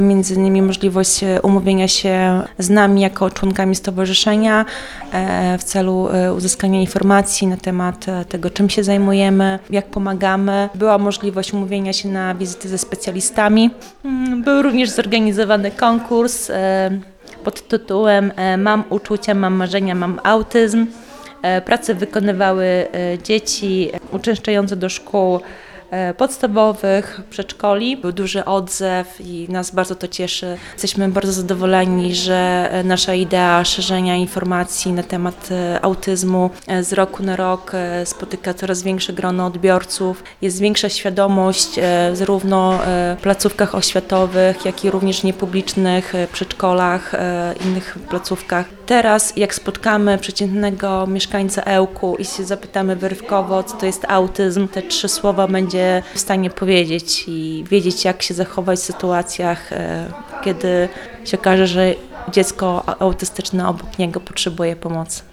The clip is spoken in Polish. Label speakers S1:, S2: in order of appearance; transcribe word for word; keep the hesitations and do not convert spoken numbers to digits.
S1: Między innymi możliwość umówienia się z nami jako członkami stowarzyszenia w celu uzyskania informacji na temat tego, czym się zajmujemy, jak pomagamy. Była możliwość umówienia się na wizyty ze specjalistami. Był również zorganizowany konkurs pod tytułem Mam uczucia, mam marzenia, mam autyzm. Pracę wykonywały dzieci uczęszczające do szkół podstawowych, przedszkoli. Był duży odzew i nas bardzo to cieszy. Jesteśmy bardzo zadowoleni, że nasza idea szerzenia informacji na temat autyzmu z roku na rok spotyka coraz większe grono odbiorców. Jest większa świadomość zarówno w placówkach oświatowych, jak i również niepublicznych przedszkolach, innych placówkach. Teraz jak spotkamy przeciętnego mieszkańca Ełku i się zapytamy wyrywkowo, co to jest autyzm, te trzy słowa będzie w stanie powiedzieć i wiedzieć, jak się zachować w sytuacjach, kiedy się okaże, że dziecko autystyczne obok niego potrzebuje pomocy.